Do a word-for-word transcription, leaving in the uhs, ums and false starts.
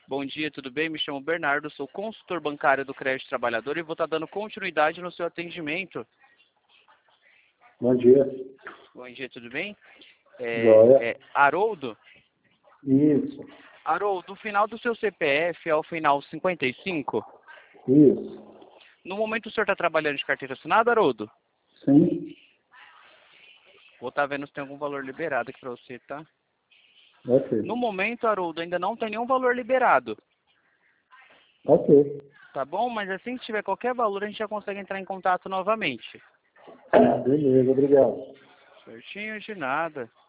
Bom dia, tudo bem? Me chamo Bernardo, sou consultor bancário do Crédito Trabalhador e vou estar dando continuidade no seu atendimento. Bom dia. Bom dia, tudo bem? É, Joia. é Haroldo? Isso. Haroldo, o final do seu C P F é o final cinquenta e cinco? Isso. No momento o senhor está trabalhando de carteira assinada, Haroldo? Sim. Vou estar vendo se tem algum valor liberado aqui para você, tá? Ok. No momento, Haroldo, ainda não tem nenhum valor liberado, Ok. tá bom? Mas assim que tiver qualquer valor, a gente já consegue entrar em contato novamente. Beleza, obrigado. Certinho, de nada.